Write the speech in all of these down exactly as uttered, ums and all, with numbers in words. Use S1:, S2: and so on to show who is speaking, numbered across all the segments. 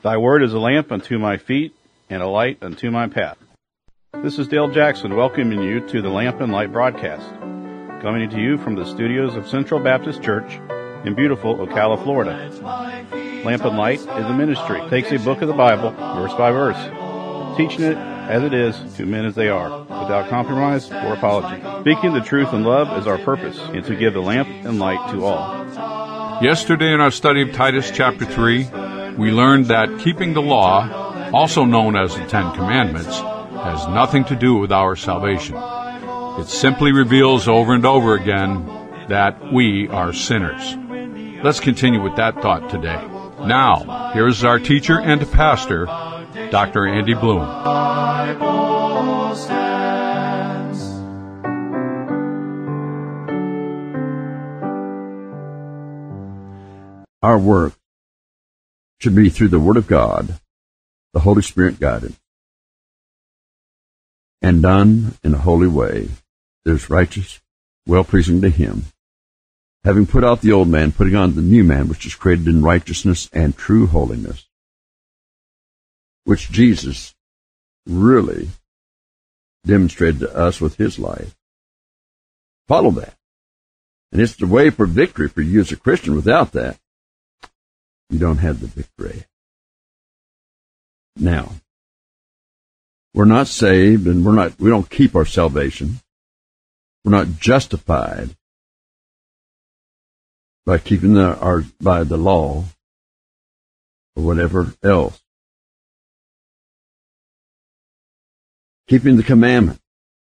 S1: Thy word is a lamp unto my feet and a light unto my path. This is Dale Jackson welcoming you to the Lamp and Light broadcast, coming to you from the studios of Central Baptist Church in beautiful Ocala, Florida. Lamp and Light is a ministry. It takes a book of the Bible, verse by verse, teaching it as it is to men as they are, without compromise or apology. Speaking the truth in love is our purpose, and to give the lamp and light to all.
S2: Yesterday in our study of Titus chapter three, we learned that keeping the law, also known as the Ten Commandments, has nothing to do with our salvation. It simply reveals over and over again that we are sinners. Let's continue with that thought today. Now, here is our teacher and pastor, Doctor Andy Bloom.
S3: Our work should be through the Word of God, the Holy Spirit guided, and done in a holy way that is righteous, well-pleasing to Him, having put out the old man, putting on the new man, which is created in righteousness and true holiness, which Jesus really demonstrated to us with His life. Follow that. And it's the way for victory for you as a Christian. Without that, you don't have the victory. Now, we're not saved, and we're not, we don't keep our salvation. We're not justified by keeping the, our, by the law or whatever else. Keeping the commandment,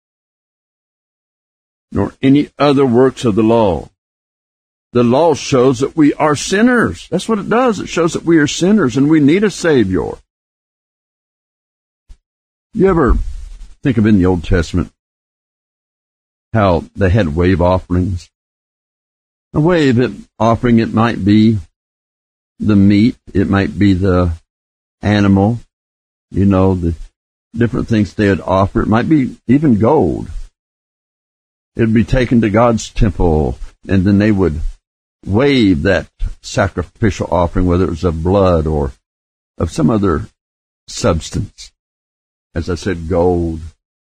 S3: nor any other works of the law. The law shows that we are sinners. That's what it does. It shows that we are sinners and we need a Savior. You ever think of in the Old Testament how they had wave offerings? A wave offering, it might be the meat, it might be the animal, you know, the different things they would offer. It might be even gold. It would be taken to God's temple, and then they would wave that sacrificial offering, whether it was of blood or of some other substance. As I said, gold,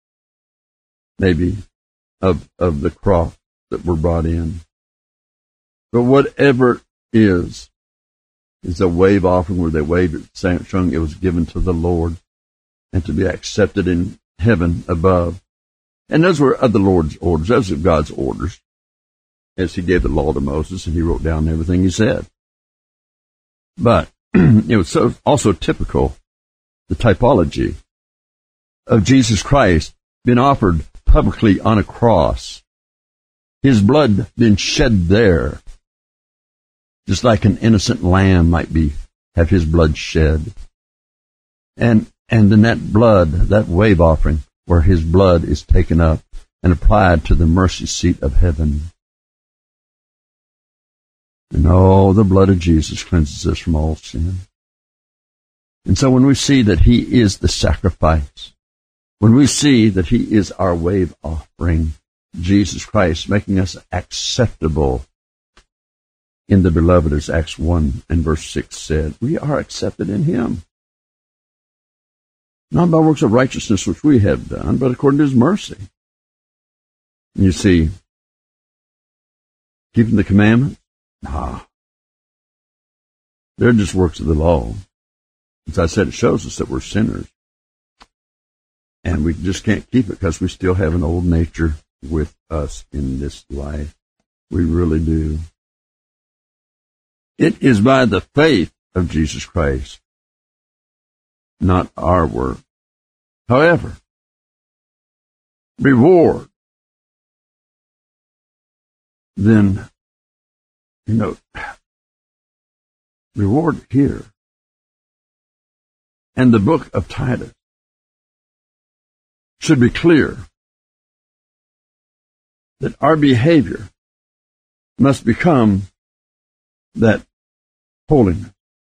S3: maybe of of the crops that were brought in. But whatever it is, is a wave offering where they waved it, showing it was given to the Lord and to be accepted in heaven above. And those were of the Lord's orders, those are God's orders, as He gave the law to Moses and He wrote down everything He said. But it was so also typical, the typology of Jesus Christ being offered publicly on a cross, His blood being shed there, just like an innocent lamb might be, have his blood shed. And, and then that blood, that wave offering, where His blood is taken up and applied to the mercy seat of heaven. And oh, the blood of Jesus cleanses us from all sin. And so when we see that He is the sacrifice, when we see that He is our wave offering, Jesus Christ, making us acceptable in the beloved, as Acts one and verse six said, we are accepted in Him. Not by works of righteousness which we have done, but according to His mercy. You see, keeping the commandments? Nah. They're just works of the law. As I said, it shows us that we're sinners. And we just can't keep it because we still have an old nature with us in this life. We really do. It is by the faith of Jesus Christ, not our work. However, reward, then, you know, reward here. And the book of Titus should be clear that our behavior must become that holiness.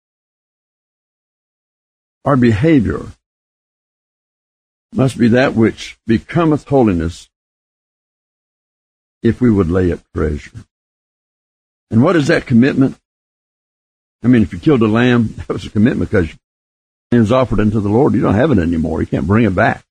S3: Our behavior must be that which becometh holiness if we would lay up treasure. And what is that commitment? I mean, if you killed a lamb, that was a commitment because it was offered unto the Lord, you don't have it anymore. You can't bring it back.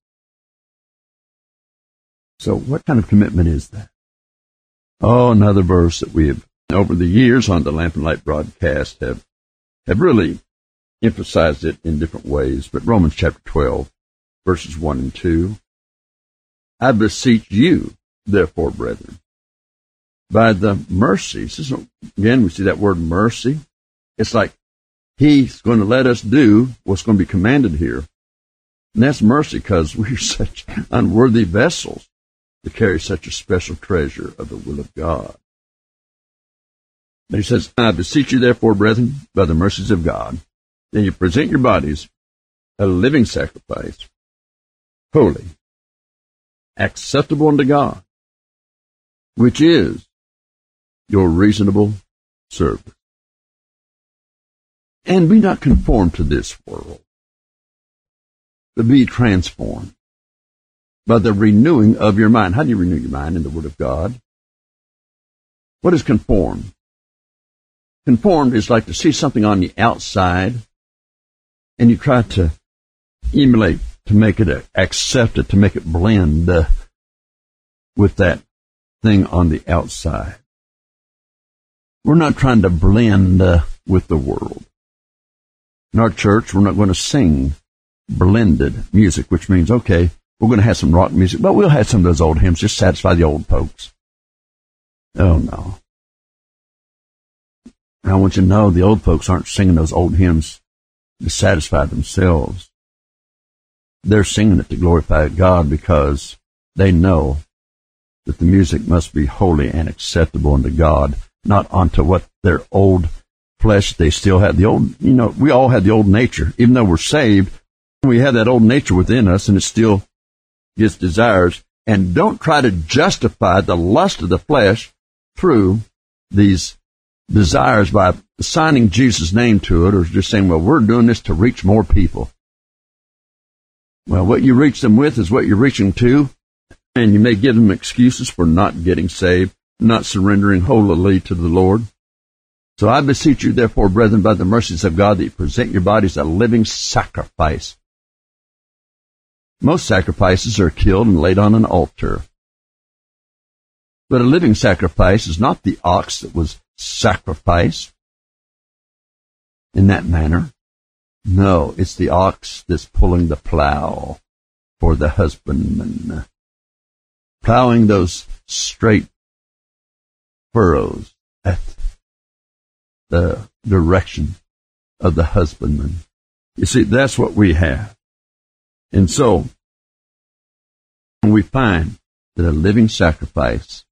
S3: So what kind of commitment is that? Oh, another verse that we have, over the years on the Lamp and Light broadcast, have, have really emphasized it in different ways. But Romans chapter twelve, verses one and two. I beseech you, therefore, brethren, by the mercies. This is, again, we see that word mercy. It's like He's going to let us do what's going to be commanded here. And that's mercy, because we're such unworthy vessels to carry such a special treasure of the will of God. And he says, I beseech you, therefore, brethren, by the mercies of God, that you present your bodies a living sacrifice, holy, acceptable unto God, which is your reasonable service. And be not conformed to this world, but be transformed by the renewing of your mind. How do you renew your mind? In the Word of God. What is conformed? Conformed is like to see something on the outside, and you try to emulate, to make it accept it, to make it blend uh, with that thing on the outside. We're not trying to blend uh, with the world. In our church, we're not going to sing blended music, which means, okay, we're going to have some rock music, but we'll have some of those old hymns, just satisfy the old folks. Oh, no. I want you to know the old folks aren't singing those old hymns to satisfy themselves. They're singing it to glorify God, because they know that the music must be holy and acceptable unto God, not unto what their old flesh they still have. The old, you know, we all have the old nature. Even though we're saved, we have that old nature within us, and it still gets desires. And don't try to justify the lust of the flesh through these desires by assigning Jesus' name to it, or just saying, well, we're doing this to reach more people. Well, what you reach them with is what you're reaching to, and you may give them excuses for not getting saved, not surrendering wholly to the Lord. So I beseech you, therefore, brethren, by the mercies of God, that you present your bodies a living sacrifice. Most sacrifices are killed and laid on an altar. But a living sacrifice is not the ox that was sacrificed in that manner. No, it's the ox that's pulling the plow for the husbandman, plowing those straight furrows at the direction of the husbandman. You see, that's what we have. And so, we find that a living sacrifice,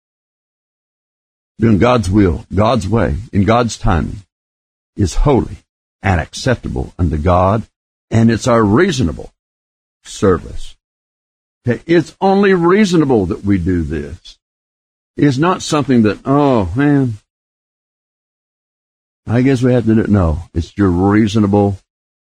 S3: doing God's will, God's way, in God's timing, is holy and acceptable unto God, and it's our reasonable service. Okay, it's only reasonable that we do this. It's not something that, oh, man, I guess we have to do it. No, it's your reasonable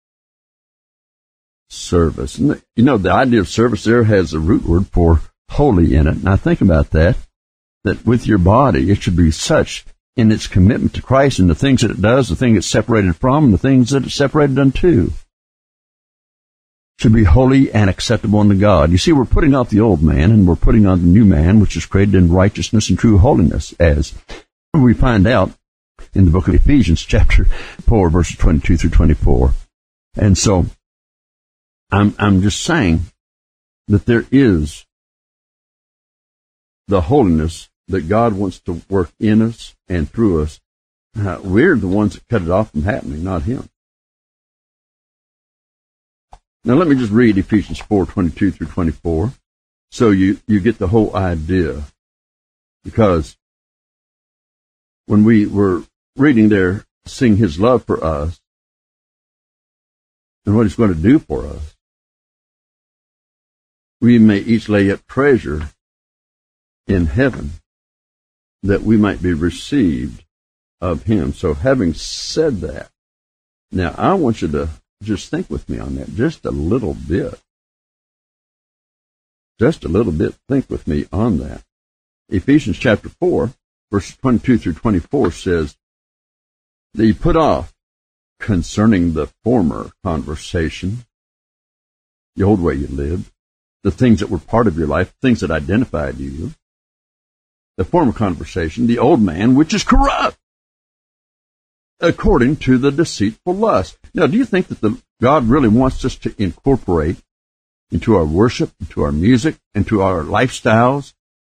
S3: service. And you know, the idea of service there has a root word for holy in it. Now think about that, that with your body, it should be such in its commitment to Christ and the things that it does, the things it's separated from, and the things that it's separated unto. Should be holy and acceptable unto God. You see, we're putting off the old man, and we're putting on the new man, which is created in righteousness and true holiness, as we find out in the book of Ephesians, chapter four, verses twenty-two through twenty-four. And so, I'm, I'm just saying that there is the holiness that God wants to work in us and through us. Uh, we're the ones that cut it off from happening, not Him. Now let me just read Ephesians four, twenty-two through twenty-four, so you, you get the whole idea. Because when we were reading there, seeing His love for us and what He's going to do for us, we may each lay up treasure in heaven, that we might be received of Him. So having said that, now I want you to just think with me on that just a little bit. Just a little bit, think with me on that. Ephesians chapter four, verses twenty-two through twenty-four says that you put off concerning the former conversation, the old way you lived, the things that were part of your life, things that identified you. The former conversation, the old man, which is corrupt, according to the deceitful lust. Now, do you think that the God really wants us to incorporate into our worship, into our music, into our lifestyles,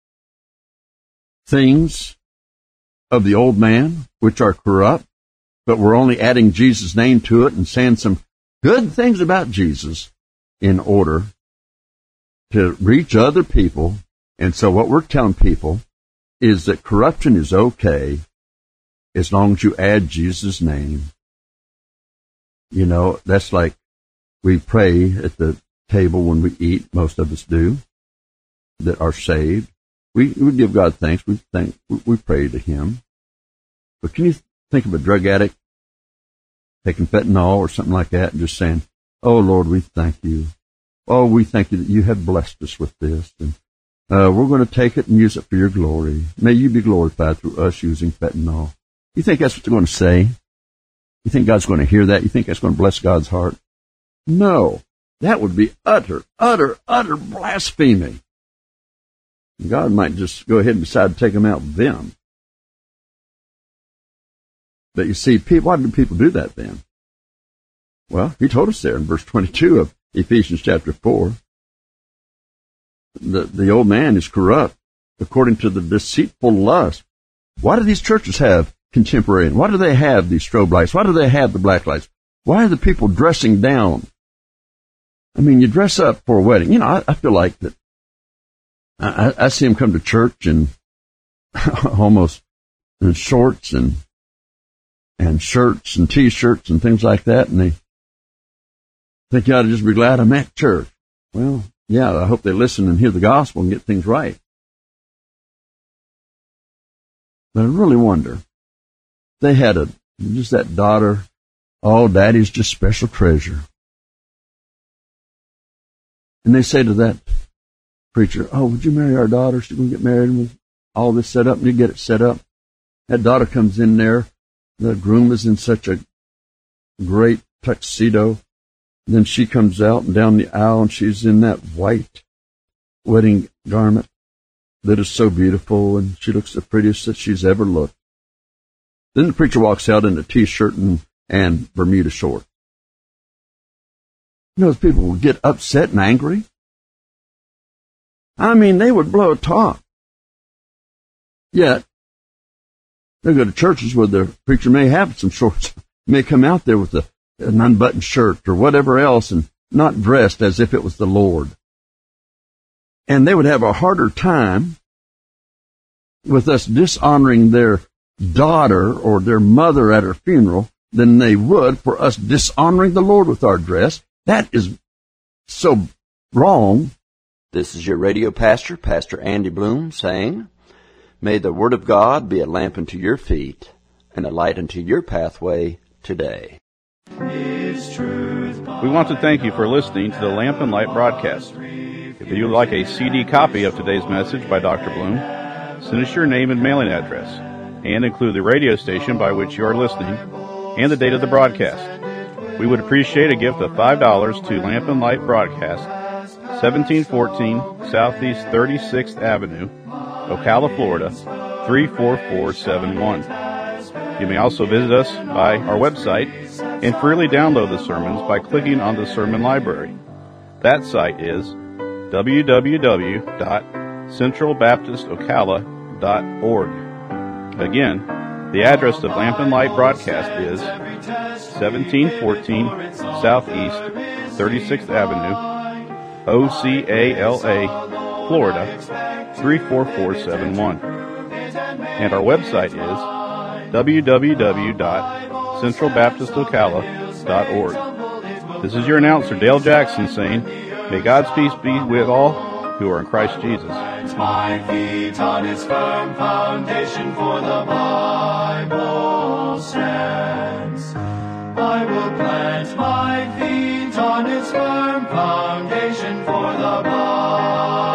S3: things of the old man, which are corrupt, but we're only adding Jesus' name to it and saying some good things about Jesus in order to reach other people? And so what we're telling people is that corruption is okay as long as you add Jesus' name. You know, that's like we pray at the table when we eat, most of us do, that are saved. We, we give God thanks. We thank, we pray to Him. But can you think of a drug addict taking fentanyl or something like that and just saying, "Oh, Lord, we thank you. Oh, we thank you that you have blessed us with this. And uh, we're going to take it and use it for your glory. May you be glorified through us using fentanyl." You think that's what they're going to say? You think God's going to hear that? You think that's going to bless God's heart? No. That would be utter, utter, utter blasphemy. God might just go ahead and decide to take them out then. But you see, people, why do people do that then? Well, He told us there in verse twenty-two of Ephesians chapter four. The, the old man is corrupt according to the deceitful lust. Why do these churches have contemporary? Why do they have these strobe lights? Why do they have the black lights? Why are the people dressing down? I mean, you dress up for a wedding. You know, I, I feel like that. I, I see them come to church and almost in shorts and and shirts and T-shirts and things like that, and they think you ought to just be glad I'm at church. Well, yeah, I hope they listen and hear the gospel and get things right. But I really wonder, they had a just that daughter, oh, Daddy's just special treasure. And they say to that preacher, "Oh, would you marry our daughter? She's going to get married with all this set up," and you get it set up. That daughter comes in there. The groom is in such a great tuxedo. Then she comes out and down the aisle, and she's in that white wedding garment that is so beautiful, and she looks the prettiest that she's ever looked. Then the preacher walks out in a T-shirt and, and Bermuda shorts. You know, those people would get upset and angry. I mean, they would blow a top. Yet, they go to churches where the preacher may have some shorts, may come out there with a, an unbuttoned shirt or whatever else and not dressed as if it was the Lord. And they would have a harder time with us dishonoring their daughter or their mother at her funeral than they would for us dishonoring the Lord with our dress. That is so wrong.
S4: This is your radio pastor, Pastor Andy Bloom, saying, may the Word of God be a lamp unto your feet and a light unto your pathway today.
S1: We want to thank you for listening to the Lamp and Light broadcast. If you would like a C D copy of today's message by Doctor Bloom, send us your name and mailing address, and include the radio station by which you are listening and the date of the broadcast. We would appreciate a gift of five dollars to Lamp and Light Broadcast, seventeen fourteen Southeast thirty-sixth Avenue, Ocala, Florida, three four four seven one. You may also visit us by our website and freely download the sermons by clicking on the sermon library. That site is w w w dot central baptist ocala dot org. Again, the address of Lamp and Light Broadcast is seventeen fourteen Southeast thirty-sixth Avenue, O C A L A, Florida, three four four seven one. And our website is w w w dot central baptist ocala dot org. This is your announcer, Dale Jackson, saying, may God's peace be with all who are in Christ Jesus.
S5: My feet on His firm foundation, for the Bible stands. I will plant my feet on His firm foundation, for the Bible